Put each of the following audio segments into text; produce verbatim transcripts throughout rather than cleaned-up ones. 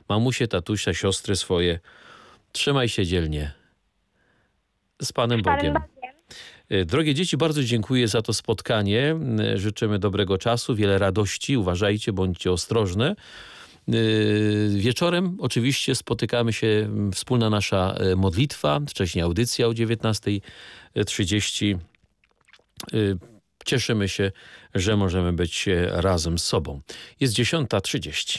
mamusie, tatusia, siostry swoje. Trzymaj się dzielnie. Z Panem Bogiem. Drogie dzieci, bardzo dziękuję za to spotkanie. Życzymy dobrego czasu, wiele radości. Uważajcie, bądźcie ostrożne. Wieczorem oczywiście spotykamy się, wspólna nasza modlitwa, wcześniej audycja o dziewiętnastej trzydzieści. Cieszymy się, że możemy być razem z sobą. Jest dziesiąta trzydzieści.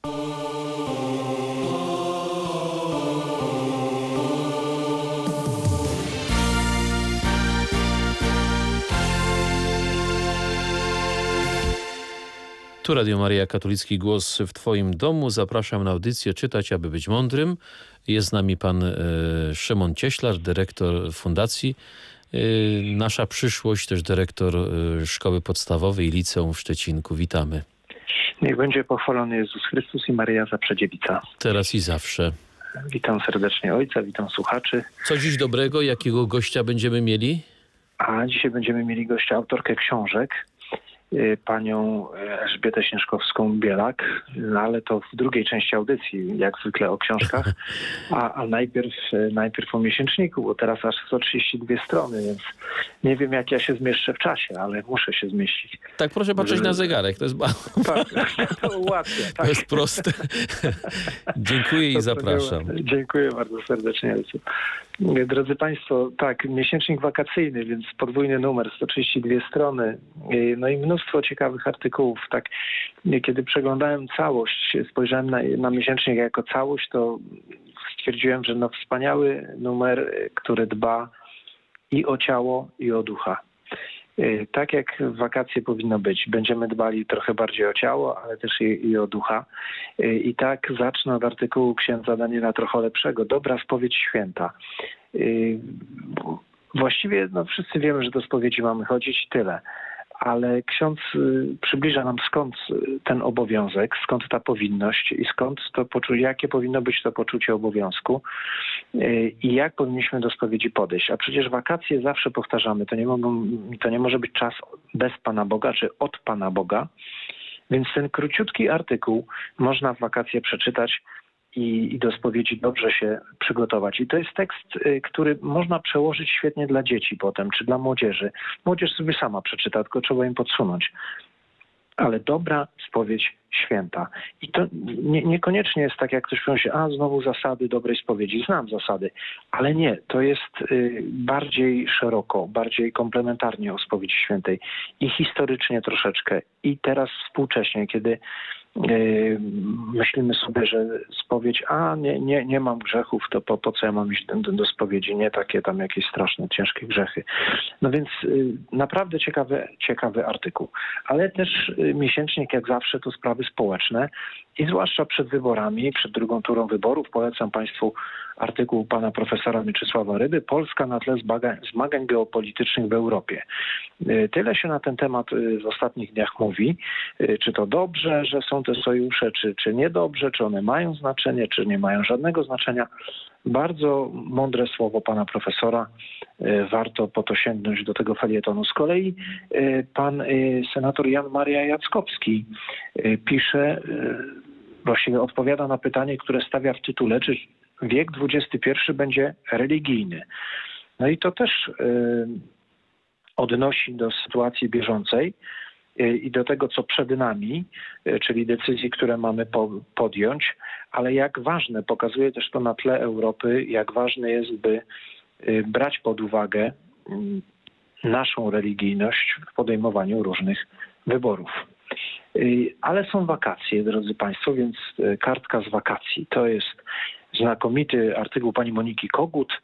Tu Radio Maryja, katolicki głos w Twoim domu. Zapraszam na audycję Czytać, aby być mądrym. Jest z nami pan e, Szymon Cieślar, dyrektor fundacji e, Nasza Przyszłość, też dyrektor e, Szkoły Podstawowej i Liceum w Szczecinku. Witamy. Niech będzie pochwalony Jezus Chrystus i Maryja Zaprzedziewica. Teraz i zawsze. Witam serdecznie Ojca, witam słuchaczy. Co dziś dobrego? Jakiego gościa będziemy mieli? A dzisiaj będziemy mieli gościa, autorkę książek, panią Elżbietę Śnieżkowską-Bielak, no ale to w drugiej części audycji, jak zwykle o książkach, a, a najpierw, najpierw o miesięczniku, bo teraz aż sto trzydzieści dwie strony, więc nie wiem, jak ja się zmieszczę w czasie, ale muszę się zmieścić. Tak, proszę patrzeć Że... na zegarek, to jest bardzo... Tak, to ułatwia. Tak. To jest proste. Dziękuję i zapraszam. Dziękuję bardzo serdecznie. Drodzy Państwo, tak, miesięcznik wakacyjny, więc podwójny numer, sto trzydzieści dwie strony, no i mnóstwo ciekawych artykułów. Tak, kiedy przeglądałem całość, spojrzałem na, na miesięcznik jako całość, to stwierdziłem, że no wspaniały numer, który dba i o ciało, i o ducha. Tak jak w wakacje powinno być. Będziemy dbali trochę bardziej o ciało, ale też i, i o ducha. I tak zacznę od artykułu księdza Daniela Trocholepszego. Dobra spowiedź święta. Właściwie no, wszyscy wiemy, że do spowiedzi mamy chodzić, tyle. Ale ksiądz przybliża nam, skąd ten obowiązek, skąd ta powinność i skąd to poczucie, jakie powinno być to poczucie obowiązku i jak powinniśmy do spowiedzi podejść. A przecież wakacje zawsze powtarzamy, to nie, mogą, to nie może być czas bez Pana Boga czy od Pana Boga. Więc ten króciutki artykuł można w wakacje przeczytać i, i do spowiedzi dobrze się przygotować. I to jest tekst, który można przełożyć świetnie dla dzieci potem, czy dla młodzieży. Młodzież sobie sama przeczyta, tylko trzeba im podsunąć. Ale dobra spowiedź święta. I to nie, niekoniecznie jest tak, jak ktoś pomyśli, a znowu zasady dobrej spowiedzi. Znam zasady, ale nie. To jest y, bardziej szeroko, bardziej komplementarnie o spowiedzi świętej. I historycznie troszeczkę. I teraz współcześnie, kiedy Yy, myślimy sobie, że spowiedź, a nie, nie, nie mam grzechów, to po, po co ja mam iść do, do spowiedzi, nie takie tam jakieś straszne, ciężkie grzechy. No więc yy, naprawdę ciekawy, ciekawy artykuł. Ale też yy, miesięcznik, jak zawsze, to sprawy społeczne i zwłaszcza przed wyborami, przed drugą turą wyborów polecam Państwu artykuł pana profesora Mieczysława Ryby Polska na tle zmagań, zmagań geopolitycznych w Europie. Tyle się na ten temat w ostatnich dniach mówi. Czy to dobrze, że są te sojusze, czy, czy niedobrze, czy one mają znaczenie, czy nie mają żadnego znaczenia. Bardzo mądre słowo pana profesora. Warto po to sięgnąć do tego felietonu. Z kolei pan senator Jan Maria Jackowski pisze, właściwie odpowiada na pytanie, które stawia w tytule, czy wiek dwudziesty pierwszy będzie religijny. No i to też y, odnosi do sytuacji bieżącej y, i do tego, co przed nami, y, czyli decyzji, które mamy po, podjąć, ale jak ważne, pokazuje też to na tle Europy, jak ważne jest, by y, brać pod uwagę y, naszą religijność w podejmowaniu różnych wyborów. Y, ale są wakacje, drodzy Państwo, więc y, kartka z wakacji to jest znakomity artykuł pani Moniki Kogut.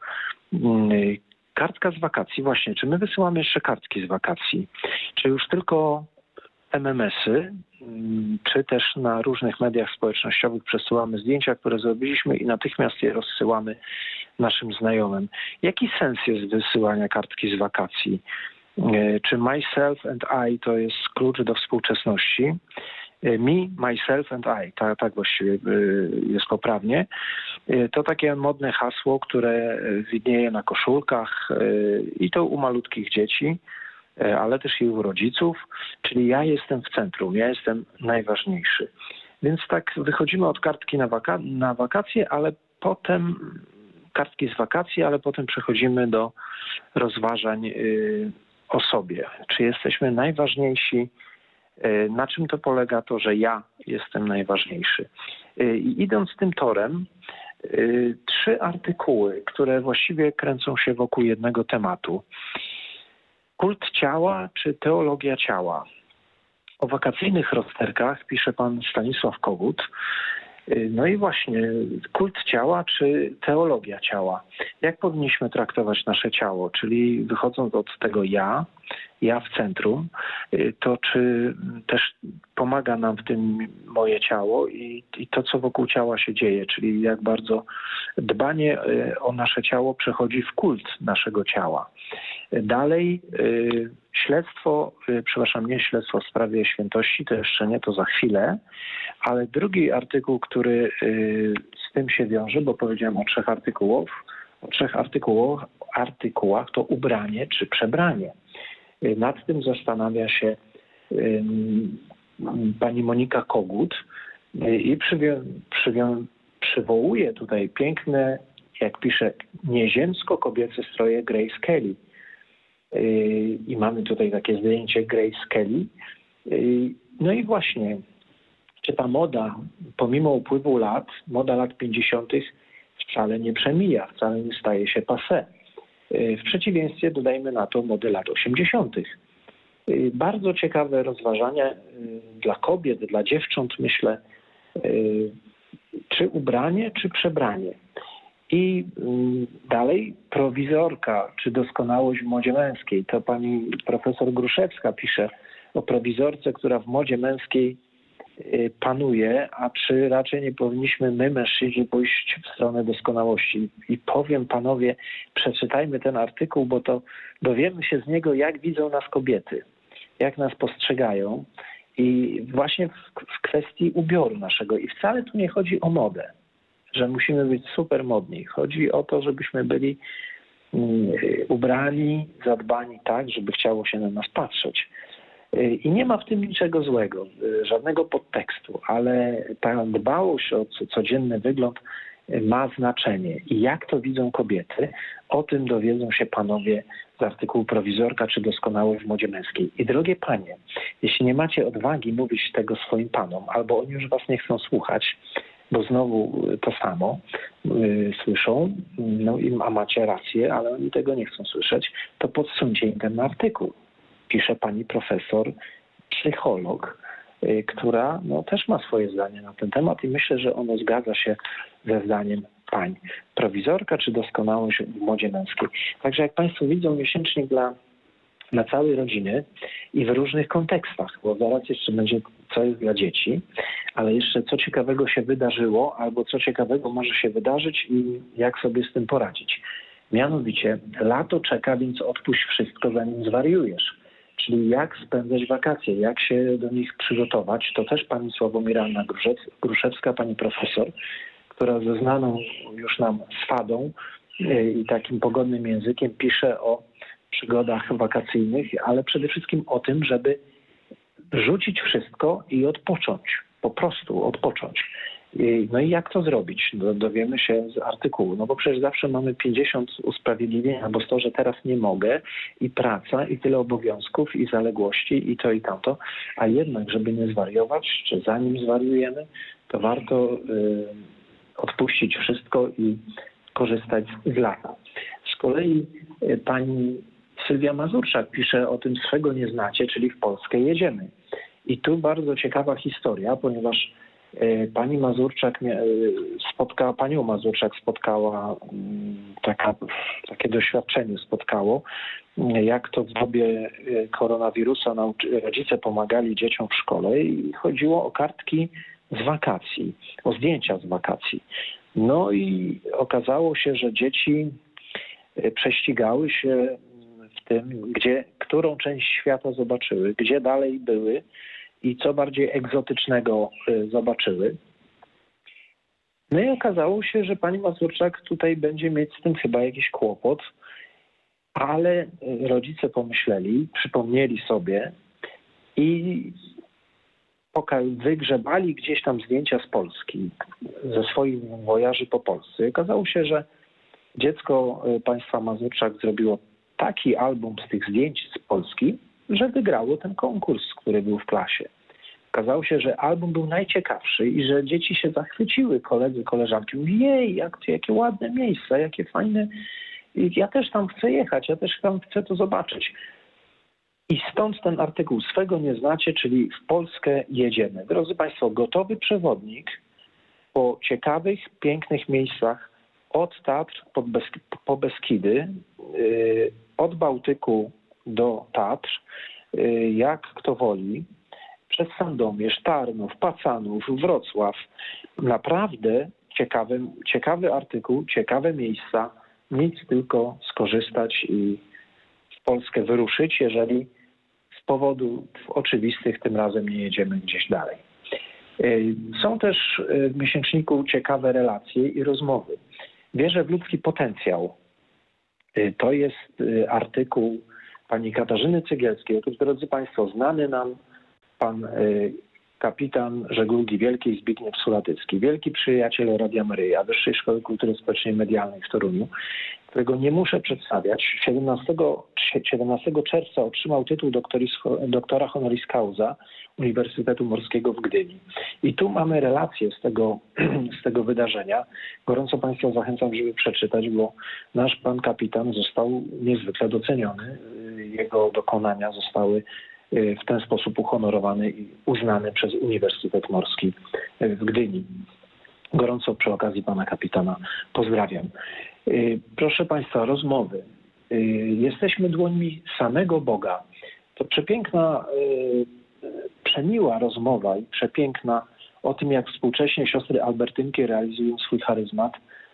Kartka z wakacji. Właśnie, czy my wysyłamy jeszcze kartki z wakacji? Czy już tylko M M S-y, czy też na różnych mediach społecznościowych przesyłamy zdjęcia, które zrobiliśmy i natychmiast je rozsyłamy naszym znajomym? Jaki sens jest wysyłania kartki z wakacji? Czy myself and I to jest klucz do współczesności? Me, myself and I, tak, tak właściwie jest poprawnie. To takie modne hasło, które widnieje na koszulkach i to u malutkich dzieci, ale też i u rodziców, czyli ja jestem w centrum, ja jestem najważniejszy. Więc tak wychodzimy od kartki na, waka na wakacje, ale potem kartki z wakacji, ale potem przechodzimy do rozważań yy, o sobie. Czy jesteśmy najważniejsi? Yy, na czym to polega? To, że ja jestem najważniejszy. Yy, I idąc tym torem, yy, trzy artykuły, które właściwie kręcą się wokół jednego tematu. Kult ciała czy teologia ciała? O wakacyjnych rozterkach pisze pan Stanisław Kogut. No i właśnie, kult ciała czy teologia ciała? Jak powinniśmy traktować nasze ciało? Czyli wychodząc od tego ja, ja w centrum, to czy też pomaga nam w tym moje ciało i, i to, co wokół ciała się dzieje, czyli jak bardzo dbanie o nasze ciało przechodzi w kult naszego ciała. Dalej śledztwo, przepraszam, nie śledztwo w sprawie świętości, to jeszcze nie, to za chwilę, ale drugi artykuł, który z tym się wiąże, bo powiedziałem o trzech artykułach, o trzech artykułach, artykułach to ubranie czy przebranie. Nad tym zastanawia się pani Monika Kogut i przywią, przywią, przywołuje tutaj piękne, jak pisze, nieziemsko-kobiece stroje Grace Kelly. I mamy tutaj takie zdjęcie Grace Kelly. No i właśnie, czy ta moda, pomimo upływu lat, moda lat pięćdziesiątych wcale nie przemija, wcale nie staje się passé. W przeciwieństwie dodajmy na to mody lat osiemdziesiątych. Bardzo ciekawe rozważania dla kobiet, dla dziewcząt, myślę, czy ubranie, czy przebranie. I dalej prowizorka, czy doskonałość w modzie męskiej. To pani profesor Gruszewska pisze o prowizorce, która w modzie męskiej panuje, a czy raczej nie powinniśmy my, mężczyźni, pójść w stronę doskonałości. I powiem panowie, przeczytajmy ten artykuł, bo to dowiemy się z niego, jak widzą nas kobiety, jak nas postrzegają i właśnie w, w kwestii ubioru naszego. I wcale tu nie chodzi o modę, że musimy być super modni. Chodzi o to, żebyśmy byli um, ubrani, zadbani tak, żeby chciało się na nas patrzeć. I nie ma w tym niczego złego, żadnego podtekstu, ale ta dbałość o codzienny wygląd ma znaczenie. I jak to widzą kobiety, o tym dowiedzą się panowie z artykułu prowizorka czy doskonałość w modzie męskiej. I drogie panie, jeśli nie macie odwagi mówić tego swoim panom, albo oni już was nie chcą słuchać, bo znowu to samo yy, słyszą, no i a macie rację, ale oni tego nie chcą słyszeć, to podsuńcie im ten artykuł. Pisze pani profesor, psycholog, yy, która no, też ma swoje zdanie na ten temat i myślę, że ono zgadza się ze zdaniem pań. Prowizorka czy doskonałość w modzie męskiej. Także jak państwo widzą, miesięcznik dla, dla całej rodziny i w różnych kontekstach, bo zaraz jeszcze będzie co jest dla dzieci, ale jeszcze co ciekawego się wydarzyło albo co ciekawego może się wydarzyć i jak sobie z tym poradzić. Mianowicie lato czeka, więc odpuść wszystko, zanim zwariujesz. Czyli jak spędzać wakacje, jak się do nich przygotować, to też pani Sławomira Anna Gruszewska, pani profesor, która ze znaną już nam swadą i takim pogodnym językiem pisze o przygodach wakacyjnych, ale przede wszystkim o tym, żeby rzucić wszystko i odpocząć, po prostu odpocząć. No i jak to zrobić? Dowiemy się z artykułu. No bo przecież zawsze mamy pięćdziesiąt usprawiedliwień, albo to, że teraz nie mogę i praca i tyle obowiązków i zaległości i to i tamto, a jednak, żeby nie zwariować, czy zanim zwariujemy, to warto y, odpuścić wszystko i korzystać z lata. Z kolei y, pani Sylwia Mazurczak pisze o tym swego nie znacie, czyli w Polskę jedziemy. I tu bardzo ciekawa historia, ponieważ pani Mazurczak spotkała, panią Mazurczak spotkała, taka, takie doświadczenie spotkało, jak to w dobie koronawirusa rodzice pomagali dzieciom w szkole i chodziło o kartki z wakacji, o zdjęcia z wakacji. No i okazało się, że dzieci prześcigały się w tym, gdzie, którą część świata zobaczyły, gdzie dalej były i co bardziej egzotycznego zobaczyły. No i okazało się, że pani Mazurczak tutaj będzie mieć z tym chyba jakiś kłopot, ale rodzice pomyśleli, przypomnieli sobie i wygrzebali gdzieś tam zdjęcia z Polski, ze swoich wojaży po Polsce. Okazało się, że dziecko państwa Mazurczak zrobiło taki album z tych zdjęć z Polski, że wygrało ten konkurs, który był w klasie. Okazało się, że album był najciekawszy i że dzieci się zachwyciły, koledzy, koleżanki. Mówi, jej, jak, jakie ładne miejsca, jakie fajne. I ja też tam chcę jechać, ja też tam chcę to zobaczyć. I stąd ten artykuł, swego nie znacie, czyli w Polskę jedziemy. Drodzy Państwo, gotowy przewodnik po ciekawych, pięknych miejscach od Tatr po, Besk- po Beskidy, yy, od Bałtyku do Tatr, yy, jak kto woli, przez Sandomierz, Tarnów, Pacanów, Wrocław. Naprawdę ciekawy, ciekawy artykuł, ciekawe miejsca, nic tylko skorzystać i w Polskę wyruszyć, jeżeli z powodów oczywistych tym razem nie jedziemy gdzieś dalej. Są też w miesięczniku ciekawe relacje i rozmowy. Wierzę w ludzki potencjał. To jest artykuł pani Katarzyny Cegielskiej. Otóż, drodzy Państwo, znany nam pan kapitan żeglugi wielkiej Zbigniew Sulatycki, wielki przyjaciel Radia Maryja, Wyższej Szkoły Kultury Społecznej i Medialnej w Toruniu, którego nie muszę przedstawiać. siedemnastego czerwca otrzymał tytuł doktoris, doktora honoris causa Uniwersytetu Morskiego w Gdyni. I tu mamy relację z tego, z tego wydarzenia. Gorąco Państwa zachęcam, żeby przeczytać, bo nasz pan kapitan został niezwykle doceniony. Jego dokonania zostały w ten sposób uhonorowany i uznany przez Uniwersytet Morski w Gdyni. Gorąco przy okazji pana kapitana pozdrawiam. Proszę Państwa, rozmowy. Jesteśmy dłońmi samego Boga. To przepiękna, przemiła rozmowa i przepiękna o tym, jak współcześnie siostry Albertynki realizują swój charyzmat,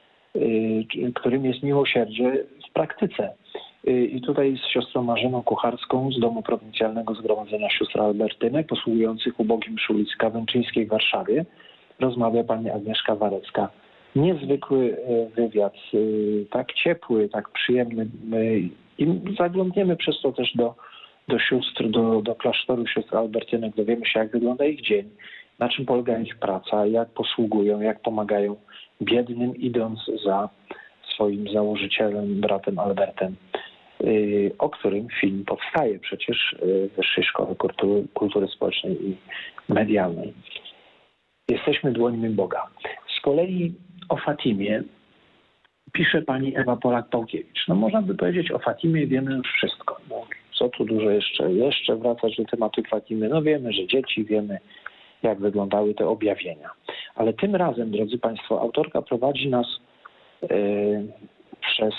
którym jest miłosierdzie w praktyce. I tutaj z siostrą Marzeną Kucharską z Domu Prowincjalnego Zgromadzenia Sióstr Albertynek, posługujących ubogim przy ulicy Kawęczyńskiej w Warszawie, rozmawia pani Agnieszka Warecka. Niezwykły wywiad, tak ciepły, tak przyjemny. I zaglądniemy przez to też do, do sióstr, do, do klasztoru sióstr Albertynek. Dowiemy się, jak wygląda ich dzień, na czym polega ich praca, jak posługują, jak pomagają biednym, idąc za swoim założycielem, bratem Albertem, o którym film powstaje przecież w Wyższej Szkole Kultury, Kultury Społecznej i Medialnej. Jesteśmy dłońmi Boga. Z kolei o Fatimie pisze pani Ewa Polak-Pałkiewicz. No można by powiedzieć, o Fatimie wiemy już wszystko. No, co tu dużo jeszcze, jeszcze wracać do tematu Fatimy. No wiemy, że dzieci, wiemy, jak wyglądały te objawienia. Ale tym razem, drodzy Państwo, autorka prowadzi nas yy, przez...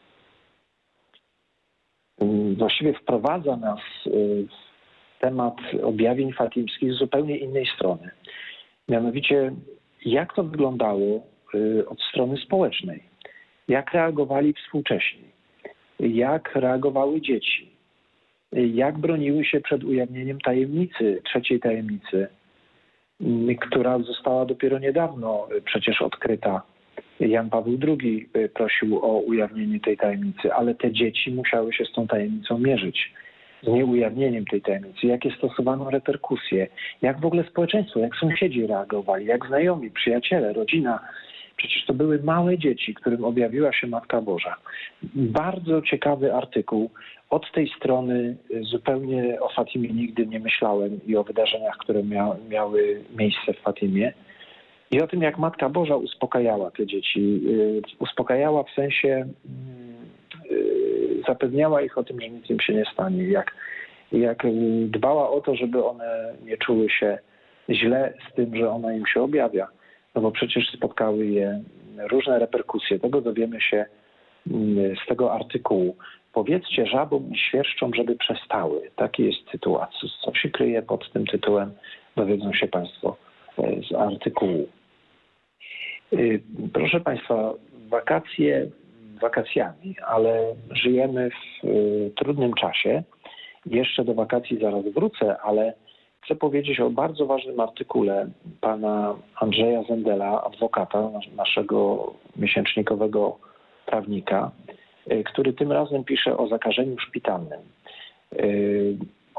Yy, właściwie wprowadza nas yy, w temat objawień fatimskich z zupełnie innej strony. Mianowicie, jak to wyglądało yy, od strony społecznej. Jak reagowali współcześni. Jak reagowały dzieci. Jak broniły się przed ujawnieniem tajemnicy, trzeciej tajemnicy, która została dopiero niedawno przecież odkryta. Jan Paweł drugi prosił o ujawnienie tej tajemnicy, ale te dzieci musiały się z tą tajemnicą mierzyć, z nieujawnieniem tej tajemnicy. Jakie stosowano reperkusje, jak w ogóle społeczeństwo, jak sąsiedzi reagowali, jak znajomi, przyjaciele, rodzina. Przecież to były małe dzieci, którym objawiła się Matka Boża. Bardzo ciekawy artykuł. Od tej strony zupełnie o Fatimie nigdy nie myślałem i o wydarzeniach, które mia miały miejsce w Fatimie. I o tym, jak Matka Boża uspokajała te dzieci. Uspokajała w sensie, zapewniała ich o tym, że nic im się nie stanie. Jak, jak dbała o to, żeby one nie czuły się źle z tym, że ona im się objawia. No bo przecież spotkały je różne reperkusje. Tego dowiemy się z tego artykułu. Powiedzcie żabom i świerszczom, żeby przestały. Taki jest tytuł. A co, co się kryje pod tym tytułem, dowiedzą się Państwo z artykułu. Proszę Państwa, wakacje wakacjami, ale żyjemy w trudnym czasie. Jeszcze do wakacji zaraz wrócę, ale chcę powiedzieć o bardzo ważnym artykule pana Andrzeja Zendela, adwokata, naszego miesięcznikowego prawnika, który tym razem pisze o zakażeniu szpitalnym.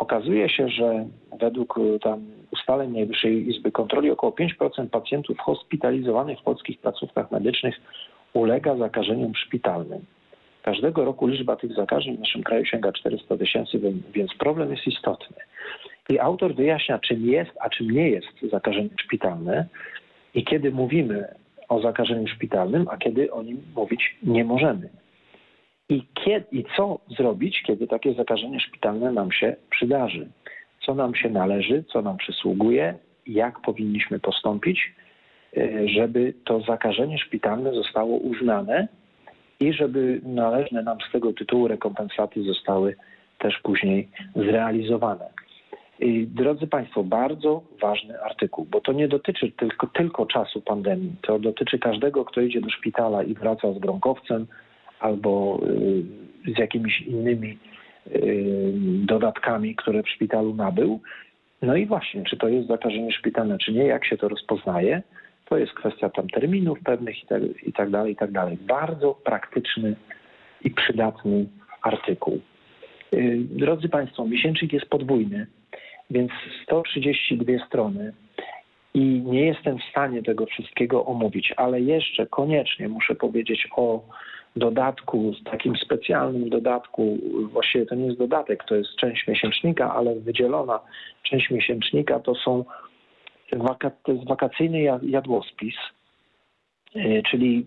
okazuje się, że według tam ustaleń Najwyższej Izby Kontroli około pięć procent pacjentów hospitalizowanych w polskich placówkach medycznych ulega zakażeniom szpitalnym. Każdego roku liczba tych zakażeń w naszym kraju sięga czterysta tysięcy, więc problem jest istotny. I autor wyjaśnia, czym jest, a czym nie jest zakażenie szpitalne i kiedy mówimy o zakażeniu szpitalnym, a kiedy o nim mówić nie możemy. I, kiedy, I co zrobić, kiedy takie zakażenie szpitalne nam się przydarzy? Co nam się należy, co nam przysługuje, jak powinniśmy postąpić, żeby to zakażenie szpitalne zostało uznane i żeby należne nam z tego tytułu rekompensaty zostały też później zrealizowane. I, drodzy Państwo, bardzo ważny artykuł, bo to nie dotyczy tylko, tylko czasu pandemii. To dotyczy każdego, kto idzie do szpitala i wraca z gronkowcem albo y, z jakimiś innymi y, dodatkami, które w szpitalu nabył. No i właśnie, czy to jest zakażenie szpitalne, czy nie, jak się to rozpoznaje, to jest kwestia tam terminów pewnych i tak, i tak dalej, i tak dalej. Bardzo praktyczny i przydatny artykuł. Y, drodzy Państwo, miesięcznik jest podwójny, więc sto trzydzieści dwie strony i nie jestem w stanie tego wszystkiego omówić, ale jeszcze koniecznie muszę powiedzieć o dodatku, takim specjalnym dodatku, właściwie to nie jest dodatek, to jest część miesięcznika, ale wydzielona część miesięcznika to są waka, to jest wakacyjny jadłospis, yy, czyli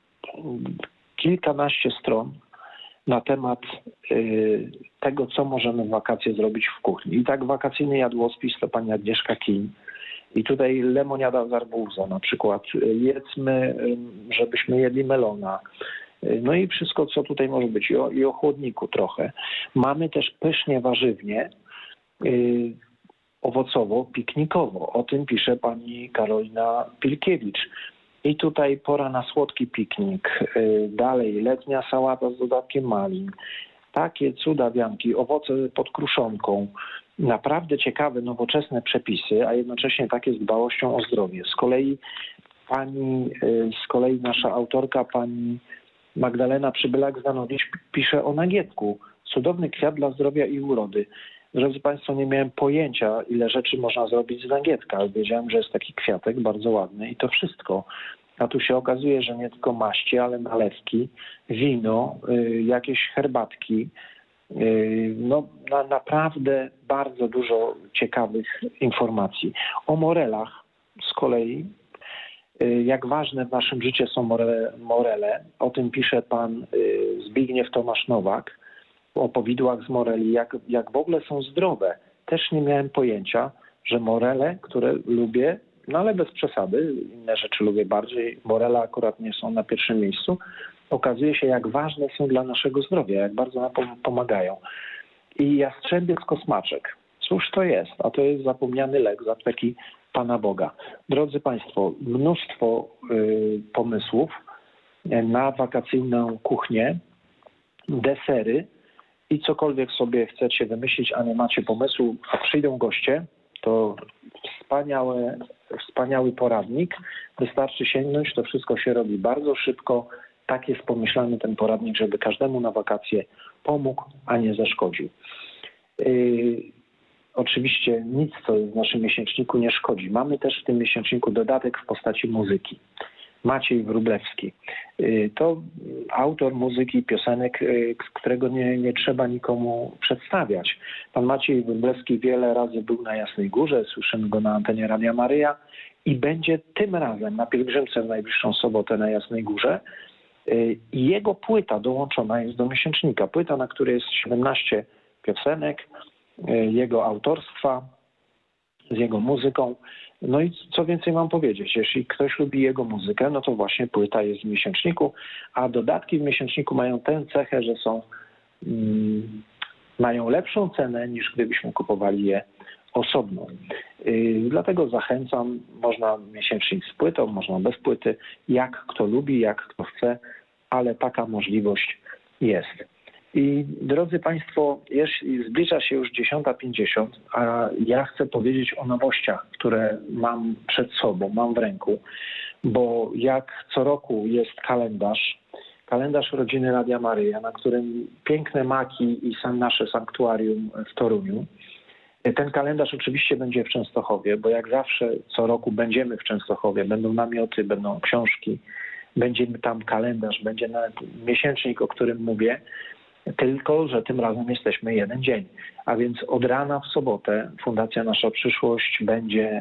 kilkanaście stron na temat y, tego, co możemy w wakacje zrobić w kuchni. I tak wakacyjny jadłospis to pani Agnieszka Kiń. I tutaj lemoniada z arbuza na przykład. Jedzmy, żebyśmy jedli melona. No i wszystko, co tutaj może być. I o, i o chłodniku trochę. Mamy też pysznie warzywnie, y, owocowo-piknikowo. O tym pisze pani Karolina Pilkiewicz. I tutaj pora na słodki piknik. Dalej letnia sałata z dodatkiem malin. Takie cudawianki, owoce pod kruszonką. Naprawdę ciekawe, nowoczesne przepisy, a jednocześnie takie z dbałością o zdrowie. Z kolei pani, z kolei nasza autorka, pani Magdalena Przybylak-Zdanowicz pisze o nagietku. Cudowny kwiat dla zdrowia i urody. Drodzy Państwo, nie miałem pojęcia, ile rzeczy można zrobić z nagietka, ale wiedziałem, że jest taki kwiatek bardzo ładny i to wszystko. A tu się okazuje, że nie tylko maści, ale nalewki, wino, y, jakieś herbatki. Y, no na, naprawdę bardzo dużo ciekawych informacji. O morelach z kolei, y, jak ważne w naszym życiu są morele, morele. O tym pisze pan y, Zbigniew Tomasz Nowak. O powidłach z moreli, jak, jak w ogóle są zdrowe. Też nie miałem pojęcia, że morele, które lubię, no ale bez przesady, inne rzeczy lubię bardziej, morele akurat nie są na pierwszym miejscu, okazuje się, jak ważne są dla naszego zdrowia, jak bardzo nam pomagają. I jastrzębie z kosmaczek. Cóż to jest? A to jest zapomniany lek z apteki Pana Boga. Drodzy Państwo, mnóstwo y, pomysłów na wakacyjną kuchnię, desery, i cokolwiek sobie chcecie wymyślić, a nie macie pomysłu, a przyjdą goście, to wspaniałe, wspaniały poradnik. Wystarczy sięgnąć, to wszystko się robi bardzo szybko. Tak jest pomyślany ten poradnik, żeby każdemu na wakacje pomógł, a nie zaszkodził. Yy, oczywiście nic, co jest w naszym miesięczniku, nie szkodzi. Mamy też w tym miesięczniku dodatek w postaci muzyki. Maciej Wróblewski. To autor muzyki, piosenek, którego nie, nie trzeba nikomu przedstawiać. Pan Maciej Wróblewski wiele razy był na Jasnej Górze, słyszymy go na antenie Radia Maryja i będzie tym razem na pielgrzymce w najbliższą sobotę na Jasnej Górze. I jego płyta dołączona jest do miesięcznika. Płyta, na której jest siedemnaście piosenek, jego autorstwa, z jego muzyką. No i co więcej mam powiedzieć, jeśli ktoś lubi jego muzykę, no to właśnie płyta jest w miesięczniku, a dodatki w miesięczniku mają tę cechę, że są mm, mają lepszą cenę niż gdybyśmy kupowali je osobno. Yy, dlatego zachęcam, można miesięcznik z płytą, można bez płyty, jak kto lubi, jak kto chce, ale taka możliwość jest. I drodzy Państwo, jeśli zbliża się już dziesiąta pięćdziesiąt, a ja chcę powiedzieć o nowościach, które mam przed sobą, mam w ręku, bo jak co roku jest kalendarz, kalendarz rodziny Radia Maryja, na którym piękne maki i sam nasze sanktuarium w Toruniu. Ten kalendarz oczywiście będzie w Częstochowie, bo jak zawsze co roku będziemy w Częstochowie. Będą namioty, będą książki, będzie tam kalendarz, będzie nawet miesięcznik, o którym mówię, tylko że tym razem jesteśmy jeden dzień. A więc od rana w sobotę Fundacja Nasza Przyszłość będzie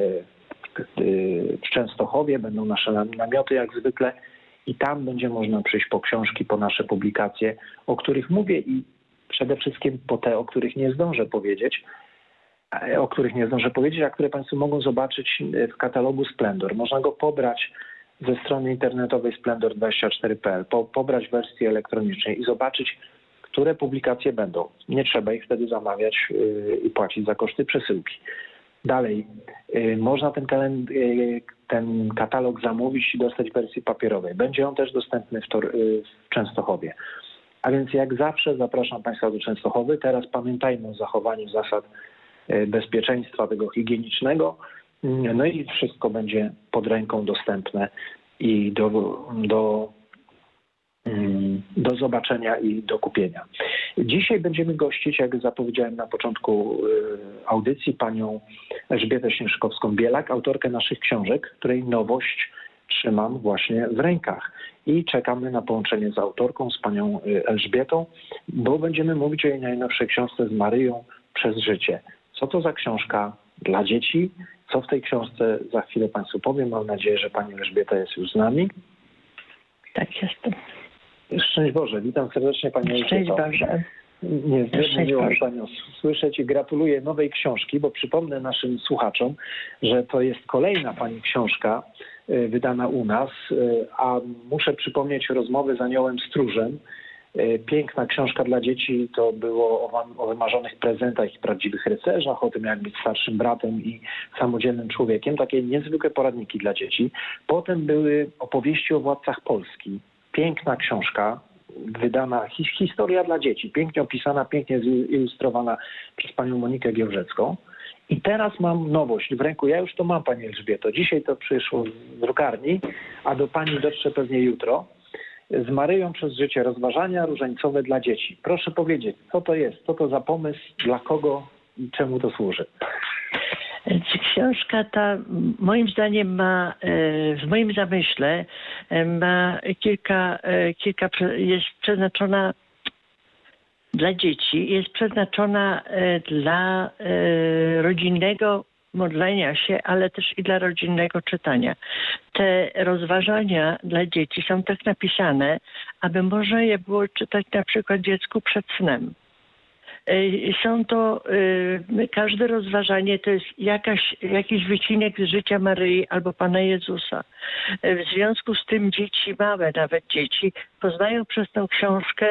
w Częstochowie, będą nasze namioty jak zwykle i tam będzie można przyjść po książki, po nasze publikacje, o których mówię i przede wszystkim po te, o których nie zdążę powiedzieć, o których nie zdążę powiedzieć, a które Państwo mogą zobaczyć w katalogu Splendor. Można go pobrać ze strony internetowej splendor dwadzieścia cztery kropka p l, po, pobrać w wersji elektronicznej i zobaczyć, które publikacje będą. Nie trzeba ich wtedy zamawiać yy, i płacić za koszty przesyłki. Dalej, yy, można ten, kalend- yy, ten katalog zamówić i dostać w wersji papierowej. Będzie on też dostępny w, Tor- yy, w Częstochowie. A więc jak zawsze zapraszam Państwa do Częstochowy. Teraz pamiętajmy o zachowaniu zasad yy, bezpieczeństwa tego higienicznego. Yy, no i wszystko będzie pod ręką dostępne i do, do do zobaczenia i do kupienia. Dzisiaj będziemy gościć, jak zapowiedziałem na początku audycji, panią Elżbietę Śnieżkowską-Bielak, autorkę naszych książek, której nowość trzymam właśnie w rękach. I czekamy na połączenie z autorką, z panią Elżbietą, bo będziemy mówić o jej najnowszej książce Z Maryją przez życie. Co to za książka dla dzieci? Co w tej książce za chwilę Państwu powiem. Mam nadzieję, że pani Elżbieta jest już z nami. Tak, jestem. Szczęść Boże, witam serdecznie Pani Elżbieto. Szczęść Boże. Niezmiernie miło Panią słyszeć i gratuluję nowej książki, bo przypomnę naszym słuchaczom, że to jest kolejna Pani książka wydana u nas, a muszę przypomnieć rozmowy z Aniołem Stróżem. Piękna książka dla dzieci, to było o wymarzonych prezentach i prawdziwych rycerzach, o tym jak być starszym bratem i samodzielnym człowiekiem. Takie niezwykłe poradniki dla dzieci. Potem były opowieści o władcach Polski. Piękna książka, wydana, his, historia dla dzieci, pięknie opisana, pięknie zilustrowana przez panią Monikę Giełżecką. I teraz mam nowość w ręku. Ja już to mam, pani Elżbieto. Dzisiaj to przyszło z drukarni, a do pani dotrze pewnie jutro. Z Maryją przez życie. Rozważania różańcowe dla dzieci. Proszę powiedzieć, co to jest? Co to za pomysł? Dla kogo i czemu to służy? Książka ta moim zdaniem ma, w moim zamyśle ma kilka, kilka jest przeznaczona dla dzieci, jest przeznaczona dla rodzinnego modlenia się, ale też i dla rodzinnego czytania. Te rozważania dla dzieci są tak napisane, aby można je było czytać na przykład dziecku przed snem. Są to, każde rozważanie to jest jakaś, jakiś wycinek z życia Maryi albo Pana Jezusa. W związku z tym dzieci, małe nawet dzieci, poznają przez tę książkę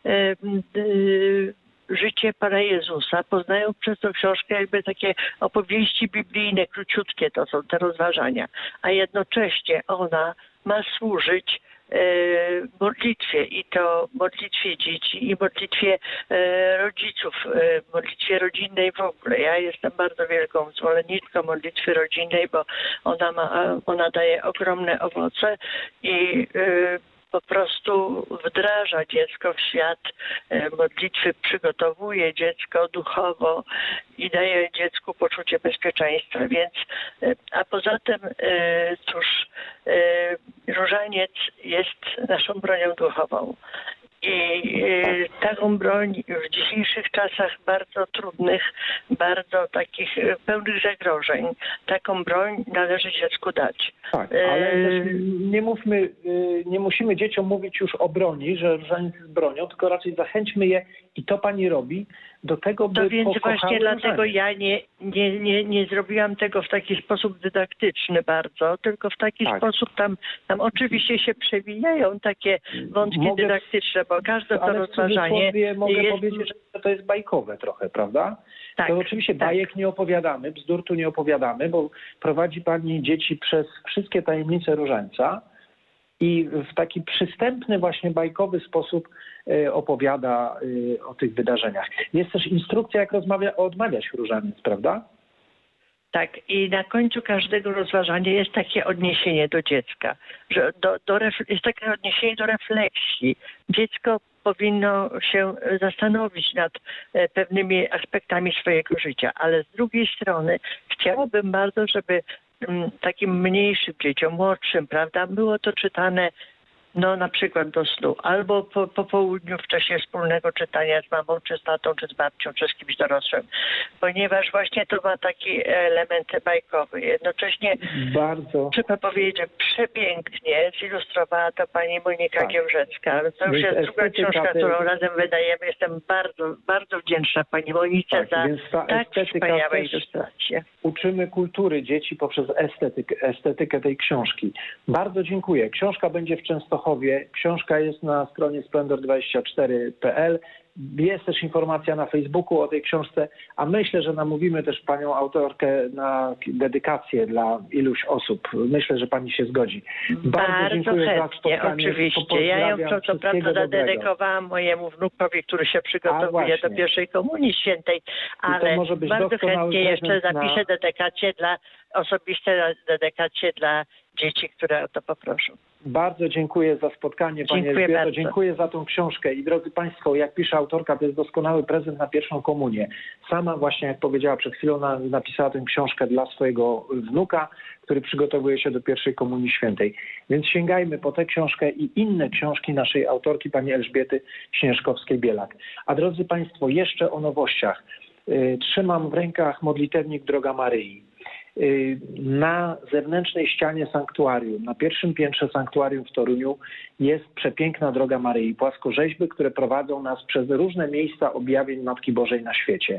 życie Pana Jezusa, poznają przez tę książkę jakby takie opowieści biblijne, króciutkie to są te rozważania, a jednocześnie ona ma służyć modlitwie i to modlitwie dzieci i modlitwie e, rodziców, e, modlitwie rodzinnej w ogóle. Ja jestem bardzo wielką zwolenniczką modlitwy rodzinnej, bo ona ma, ona daje ogromne owoce i e, po prostu wdraża dziecko w świat modlitwy, przygotowuje dziecko duchowo i daje dziecku poczucie bezpieczeństwa. Więc, a poza tym, cóż, różaniec jest naszą bronią duchową. I taką broń w dzisiejszych czasach bardzo trudnych, bardzo takich pełnych zagrożeń, taką broń należy dziecku dać. Tak, ale też nie mówmy, nie musimy dzieciom mówić już o broni, że różaniec jest bronią, tylko raczej zachęćmy je i to pani robi do tego, by to więc pokochały właśnie różaniec. Dlatego ja nie, nie, nie, nie zrobiłam tego w taki sposób dydaktyczny bardzo, tylko w taki tak. sposób tam, tam oczywiście się przewijają takie wątki mogę, dydaktyczne, bo każde to rozważanie mogę jest... powiedzieć, że to jest bajkowe trochę, prawda? Tak, to oczywiście tak. bajek nie opowiadamy, bzdur tu nie opowiadamy, bo prowadzi pani dzieci przez wszystkie tajemnice różańca i w taki przystępny, właśnie bajkowy sposób opowiada o tych wydarzeniach. Jest też instrukcja, jak rozmawia, odmawiać różaniec, prawda? Tak, i na końcu każdego rozważania jest takie odniesienie do dziecka, że do, do ref, jest takie odniesienie do refleksji. Dziecko powinno się zastanowić nad pewnymi aspektami swojego życia. Ale z drugiej strony chciałabym bardzo, żeby takim mniejszym dzieciom, młodszym, prawda, było to czytane no na przykład do snu, albo po, po południu w czasie wspólnego czytania z mamą, czy z tatą, czy z babcią, czy z kimś dorosłym. Ponieważ właśnie to ma taki element bajkowy. Jednocześnie Bardzo. trzeba powiedzieć, że przepięknie zilustrowała to pani Monika Tak. Giełżecka. To już Więc jest druga estetyka książka, tej- którą razem wydajemy. Jestem bardzo, bardzo wdzięczna pani Monice Tak, za więc ta tak estetyka wspaniałe też- ilustracje. Uczymy kultury dzieci poprzez estetykę, estetykę tej książki. Bardzo dziękuję. Książka będzie w Częstochowie. Książka jest na stronie splendor dwadzieścia cztery kropka p l. Jest też informacja na Facebooku o tej książce, a myślę, że namówimy też panią autorkę na dedykację dla iluś osób. Myślę, że pani się zgodzi. Bardzo dziękuję za chętnie, spotkanie. oczywiście. Ja ją Pozdrawiam, co, co prawda wszystkiego dobrego. zadedykowałam mojemu wnukowi, który się A przygotowuje właśnie. do pierwszej komunii świętej, ale może być bardzo doskonały chętnie jeszcze prezent na- zapiszę dedykację dla, osobiste dedykacje dla dzieci, które o to poproszą. Bardzo dziękuję za spotkanie, Pani Dziękuję Elżbieto. bardzo. Dziękuję za tą książkę. I drodzy Państwo, jak pisze autorka, to jest doskonały prezent na pierwszą komunię. Sama właśnie, jak powiedziała przed chwilą, na, napisała tę książkę dla swojego wnuka, który przygotowuje się do pierwszej komunii świętej. Więc sięgajmy po tę książkę i inne książki naszej autorki, Pani Elżbiety Śnieżkowskiej-Bielak. A drodzy Państwo, jeszcze o nowościach. Y, Trzymam w rękach modlitewnik Droga Maryi. Y, Na zewnętrznej ścianie sanktuarium, na pierwszym piętrze sanktuarium w Toruniu jest przepiękna Droga Maryi, płaskorzeźby, które prowadzą nas przez różne miejsca objawień Matki Bożej na świecie.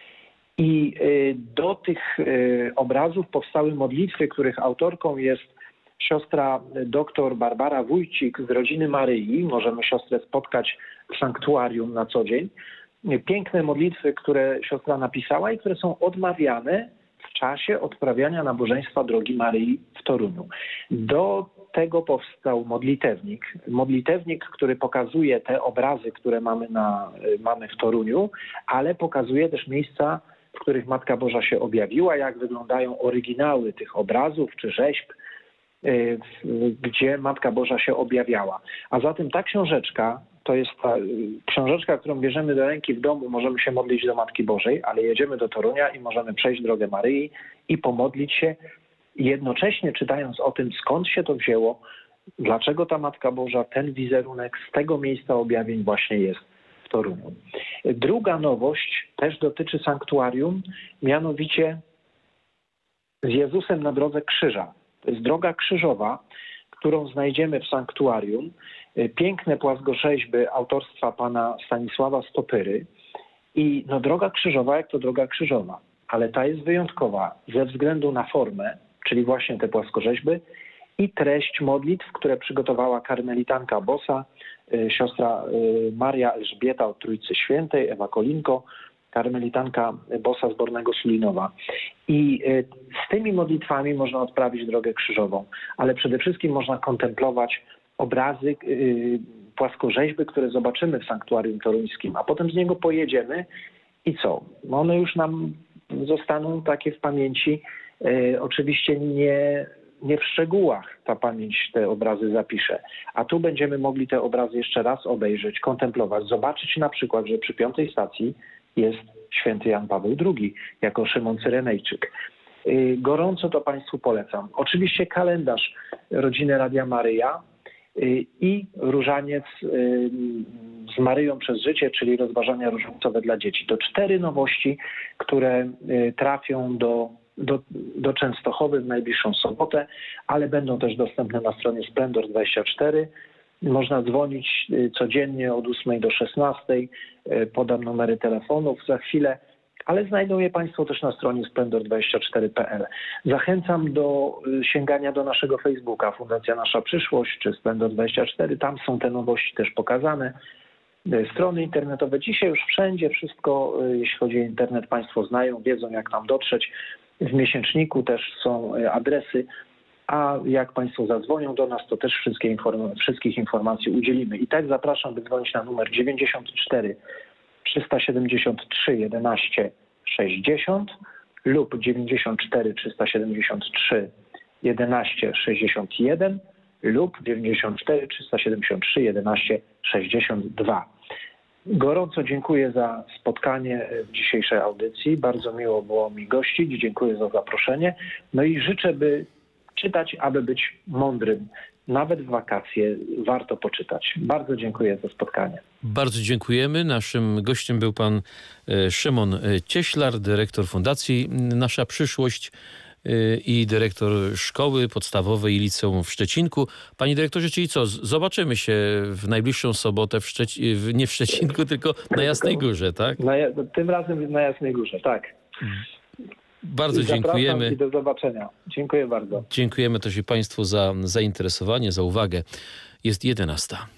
I y, do tych y, obrazów powstały modlitwy, których autorką jest siostra dr Barbara Wójcik z rodziny Maryi. Możemy siostrę spotkać w sanktuarium na co dzień. Piękne modlitwy, które siostra napisała i które są odmawiane w czasie odprawiania nabożeństwa Drogi Maryi w Toruniu. Do tego powstał modlitewnik. Modlitewnik, który pokazuje te obrazy, które mamy, na, mamy w Toruniu, ale pokazuje też miejsca, w których Matka Boża się objawiła, jak wyglądają oryginały tych obrazów czy rzeźb, y, w- gdzie Matka Boża się objawiała. A zatem ta książeczka, to jest ta y, książeczka, którą bierzemy do ręki w domu, możemy się modlić do Matki Bożej, ale jedziemy do Torunia i możemy przejść drogę Maryi i pomodlić się, jednocześnie czytając o tym, skąd się to wzięło, dlaczego ta Matka Boża, ten wizerunek z tego miejsca objawień właśnie jest w Toruniu. Druga nowość też dotyczy sanktuarium, mianowicie z Jezusem na drodze krzyża. To jest droga krzyżowa, którą znajdziemy w sanktuarium. Piękne płaskorzeźby autorstwa pana Stanisława Stopyry. I no, droga krzyżowa jak to droga krzyżowa, ale ta jest wyjątkowa ze względu na formę, czyli właśnie te płaskorzeźby i treść modlitw, które przygotowała karmelitanka Bosa, y, siostra y, Maria Elżbieta od Trójcy Świętej, Ewa Kolinko, karmelitanka Bosa z Bornego Sulinowa. I y, z tymi modlitwami można odprawić drogę krzyżową, ale przede wszystkim można kontemplować obrazy, y, płaskorzeźby, które zobaczymy w sanktuarium toruńskim, a potem z niego pojedziemy i co? One już nam zostaną takie w pamięci, y, oczywiście nie, nie w szczegółach ta pamięć te obrazy zapisze, a tu będziemy mogli te obrazy jeszcze raz obejrzeć, kontemplować, zobaczyć na przykład, że przy piątej stacji jest święty Jan Paweł drugi jako Szymon Cyrenejczyk. Y, Gorąco to Państwu polecam. Oczywiście kalendarz rodziny Radia Maryja y, i różaniec y, z Maryją przez życie, czyli rozważania różańcowe dla dzieci. To cztery nowości, które y, trafią do, do, do Częstochowy w najbliższą sobotę, ale będą też dostępne na stronie splendor dwadzieścia cztery. Można dzwonić y, codziennie od ósmej do szesnastej. Y, Podam numery telefonów za chwilę, ale znajdą je Państwo też na stronie splendor dwadzieścia cztery kropka p l. Zachęcam do y, sięgania do naszego Facebooka, Fundacja Nasza Przyszłość czy splendor dwadzieścia cztery. Tam są te nowości też pokazane. Y, Strony internetowe dzisiaj już wszędzie wszystko, y, jeśli chodzi o internet, Państwo znają, wiedzą jak tam dotrzeć. W miesięczniku też są y, adresy. A jak Państwo zadzwonią do nas, to też wszystkie inform- wszystkich informacji udzielimy. I tak zapraszam, by dzwonić na numer dziewięćdziesiąt cztery trzysta siedemdziesiąt trzy jedenaście sześćdziesiąt lub dziewięćdziesiąt cztery trzysta siedemdziesiąt trzy jedenaście sześćdziesiąt jeden lub dziewięćdziesiąt cztery trzysta siedemdziesiąt trzy jedenaście sześćdziesiąt dwa. Gorąco dziękuję za spotkanie w dzisiejszej audycji. Bardzo miło było mi gościć. Dziękuję za zaproszenie. No i życzę, by czytać, aby być mądrym. Nawet w wakacje warto poczytać. Bardzo dziękuję za spotkanie. Bardzo dziękujemy. Naszym gościem był pan e, Szymon Cieślar, dyrektor Fundacji Nasza Przyszłość e, i dyrektor Szkoły Podstawowej i Liceum w Szczecinku. Panie dyrektorze, czyli co? Z- Zobaczymy się w najbliższą sobotę w Szczeci- w, nie w Szczecinku, tylko na Jasnej Górze, tak? Na, tym razem na Jasnej Górze, tak. Bardzo I zapraszam dziękujemy. I do zobaczenia. Dziękuję bardzo. Dziękujemy też i państwu za zainteresowanie, za uwagę. Jest jedenasta.